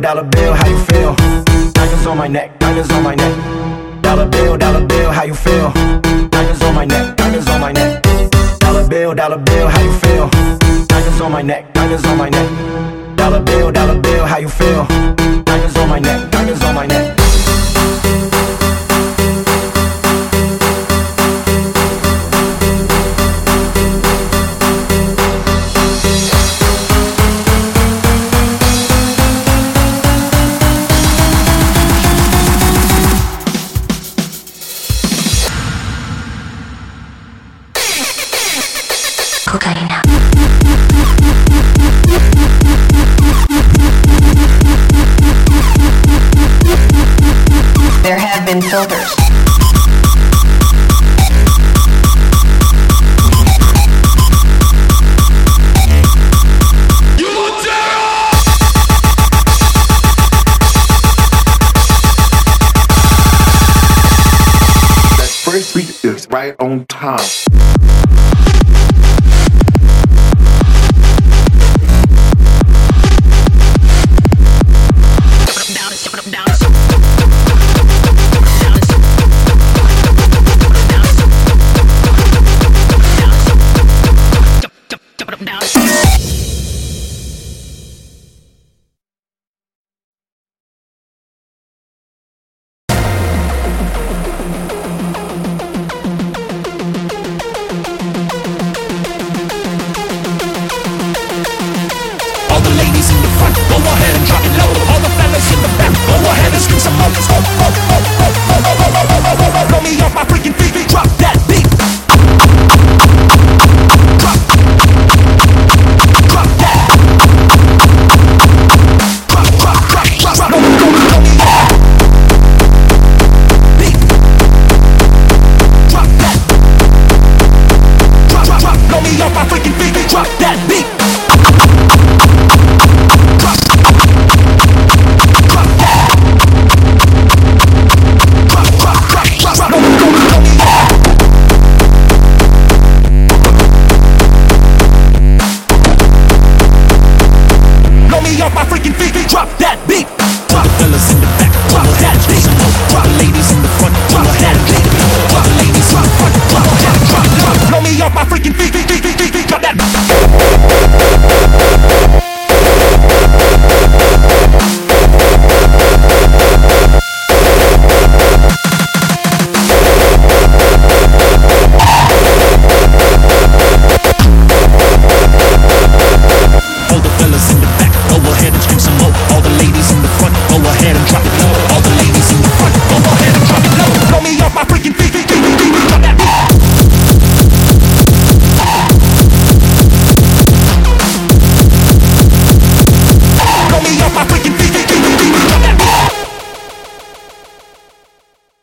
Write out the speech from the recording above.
dollar bill, how you feel? Diamonds on my neck, diamonds on my neck. Dollar bill, how you feel? Diamonds on my neck, diamonds on my neck. Dollar bill, how you feel? Diamonds on my neck, diamonds on my neck. Dollar bill, how you feel? Diamonds on my neck, diamonds on my neck. Cocaína. There have been filters. That first beat is right on time. Drop that beat.